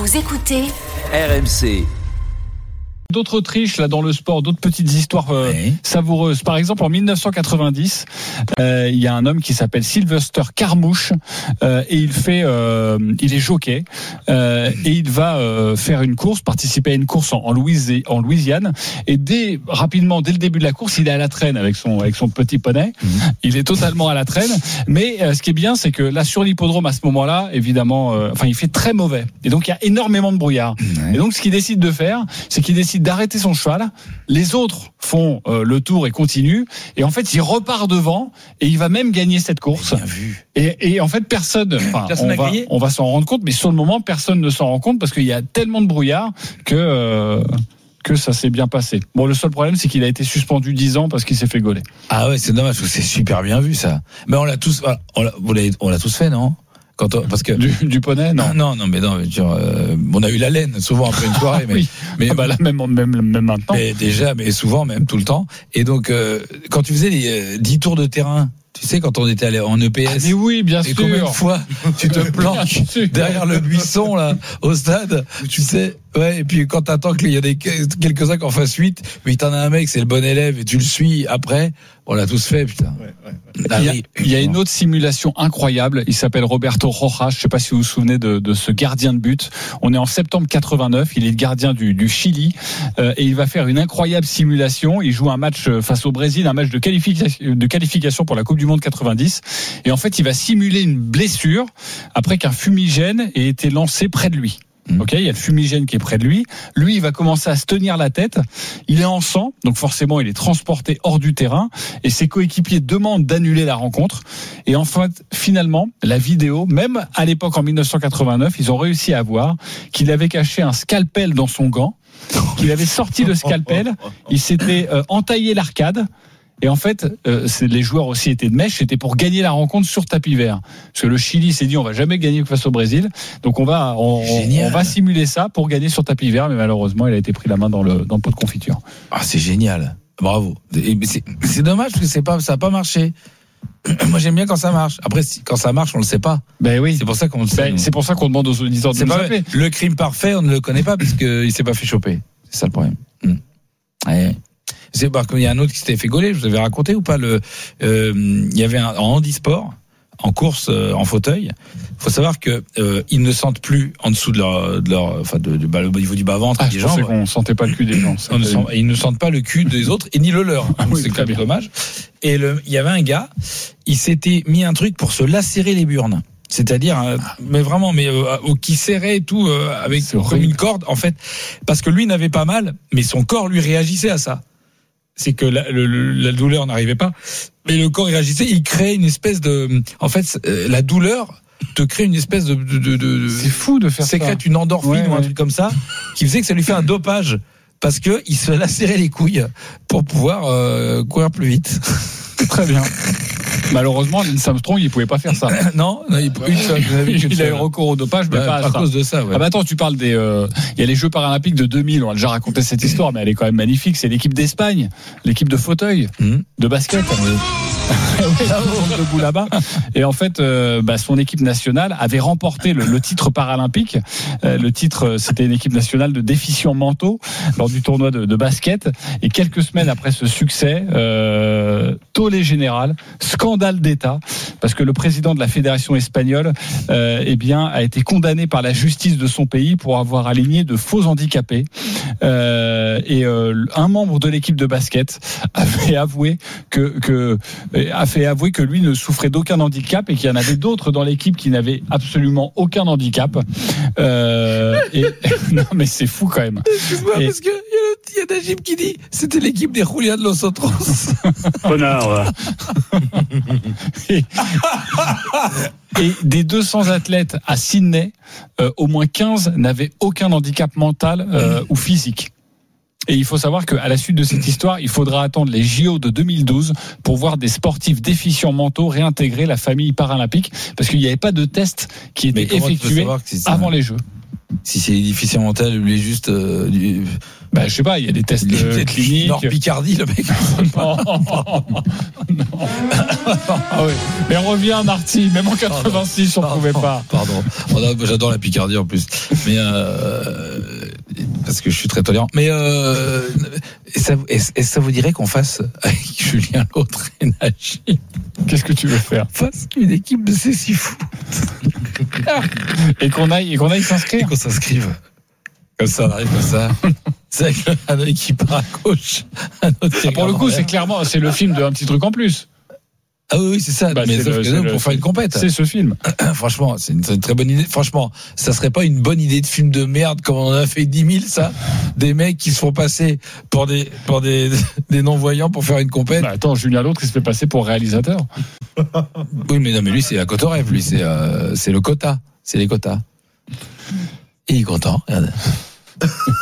Vous écoutez RMC. D'autres triches là dans le sport, d'autres petites histoires savoureuses. Par exemple, en 1990, il y a un homme qui s'appelle Sylvester Carmouche et il est jockey et il va faire une course, participer à une course en Louisiane. Et rapidement, dès le début de la course, il est à la traîne avec son petit poney. Il est totalement à la traîne. Mais ce qui est bien, c'est que là sur l'hippodrome à ce moment-là, évidemment, il fait très mauvais. Et donc il y a énormément de brouillard. Et donc ce qu'il décide de faire, c'est qu'il décide d'arrêter son cheval, les autres font le tour et continuent, et en fait il repart devant et il va même gagner cette course. Bien vu. Et en fait on va s'en rendre compte, mais sur le moment personne ne s'en rend compte parce qu'il y a tellement de brouillard que ça s'est bien passé. Bon, le seul problème c'est qu'il a été suspendu 10 ans parce qu'il s'est fait gauler. Ah ouais, c'est dommage parce que c'est super bien vu ça. Mais on l'a tous fait, non? Parce que du poney, non. Non, mais on a eu la laine souvent après une soirée, mais oui. Mais même maintenant. Mais déjà, mais souvent, même tout le temps. Et donc, quand tu faisais les 10 tours de terrain, tu sais, quand on était allé en EPS. Mais oui, bien sûr. Et combien de fois tu te planques derrière le buisson, là, au stade, tu sais. Ouais, et puis quand t'attends qu'il y a quelques-uns qui en fassent 8, mais t'en as un mec, c'est le bon élève, et tu le suis après, on l'a tous fait, putain. Ouais. Il y a une autre simulation incroyable, il s'appelle Roberto Rojas, je sais pas si vous vous souvenez de ce gardien de but. On est en septembre 89, il est le gardien du Chili, et il va faire une incroyable simulation. Il joue un match face au Brésil, un match de qualification pour la Coupe du Monde 90, et en fait il va simuler une blessure après qu'un fumigène ait été lancé près de lui. Ok, il y a le fumigène qui est près de lui. Lui, il va commencer à se tenir la tête. Il est en sang, donc forcément, il est transporté hors du terrain. Et ses coéquipiers demandent d'annuler la rencontre. Et en fait, finalement, la vidéo, même à l'époque en 1989, ils ont réussi à voir qu'il avait caché un scalpel dans son gant, qu'il avait sorti le scalpel, il s'était entaillé l'arcade. Et en fait, les joueurs aussi étaient de mèche, c'était pour gagner la rencontre sur tapis vert. Parce que le Chili s'est dit, on va jamais gagner face au Brésil, donc on va simuler ça pour gagner sur tapis vert, mais malheureusement, il a été pris la main dans le pot de confiture. Ah, c'est génial, bravo. C'est dommage parce que ça a pas marché. Moi, j'aime bien quand ça marche. Après, quand ça marche, on le sait pas. Ben oui. C'est pour ça qu'on c'est pour ça qu'on demande aux auditeurs de nous appeler. Le crime parfait, on ne le connaît pas parce qu'il s'est pas fait choper. C'est ça le problème. Ouais. C'est parce qu'il y a un autre qui s'était fait gauler, je vous avais raconté ou pas il y avait en handisport, en course en fauteuil. Faut savoir que ils ne sentent plus en dessous de leur au niveau du bas-ventre des jambes. On sentait pas le cul des gens. Ils ne sentent pas le cul des autres et ni le leur. Oui, c'est quand même dommage. Et il y avait un gars, il s'était mis un truc pour se lacérer les burnes. C'est-à-dire, qui serrait tout avec comme une corde, en fait, parce que lui n'avait pas mal, mais son corps lui réagissait à ça. C'est que la douleur n'arrivait pas, mais le corps réagissait, il créait une espèce de, en fait, la douleur te crée une espèce de c'est fou de faire ça. Sécrète une endorphine ou un truc comme ça, qui faisait que ça lui fait un dopage, parce que il se lacérait les couilles pour pouvoir courir plus vite. Très bien. Malheureusement, Lance Armstrong, il pouvait pas faire ça. Non, il a eu recours au dopage, mais pas à cause de ça. Ouais. Ah bah attends, tu parles il y a les Jeux Paralympiques de 2000, on a déjà raconté cette histoire, mais elle est quand même magnifique. C'est l'équipe d'Espagne, l'équipe de fauteuil, de basket. Debout là-bas. Et en fait, son équipe nationale avait remporté le titre paralympique. Le titre, c'était une équipe nationale de déficients mentaux lors du tournoi de basket. Et quelques semaines après ce succès, tollé général, scandale d'État, parce que le président de la fédération espagnole, a été condamné par la justice de son pays pour avoir aligné de faux handicapés. Un membre de l'équipe de basket a fait avouer que lui ne souffrait d'aucun handicap et qu'il y en avait d'autres dans l'équipe qui n'avaient absolument aucun handicap. Non, mais c'est fou quand même. Excuse-moi, parce que il y a Najib qui dit c'était l'équipe des Julián de los Otros. Connard. Et des 200 athlètes à Sydney, au moins 15 n'avaient aucun handicap mental ou physique. Et il faut savoir qu'à la suite de cette histoire, il faudra attendre les JO de 2012 pour voir des sportifs déficients mentaux réintégrer la famille paralympique, parce qu'il n'y avait pas de test qui était effectué avant les Jeux. Si c'est une déficience mentale, lui juste Bah, je sais pas, il y a des tests cliniques. Nord Picardie, le mec. Non. Ah oui. Mais on revient à Marty, même en 86, on pouvait pas. Pardon. J'adore la Picardie en plus. Mais parce que je suis très tolérant. Mais ça vous dirait qu'on fasse avec Julien Lautre et Nagy, Qu'est-ce que tu veux faire? fasse une équipe de C'est si fou Et qu'on aille et s'inscrire. qu'on s'inscrive. Comme ça, on arrive comme ça. C'est un œil qui part à gauche, un autre qui Pour le coup, regarde c'est le film de Un petit truc en plus. Ah oui, c'est ça. Bah, mais c'est sauf le- que c'est nous, le- pour faire une compète. C'est ce film. Franchement, c'est une très bonne idée. Franchement, ça serait pas une bonne idée de film de merde comme on en a fait 10 000, ça. Des mecs qui se font passer pour des non-voyants pour faire une compète. Bah, attends, Julien Lautre, il se fait passer pour réalisateur. Oui, mais non, mais lui, c'est la Cotorrève. Lui, c'est le quota. C'est les quotas. Et il est content, regarde.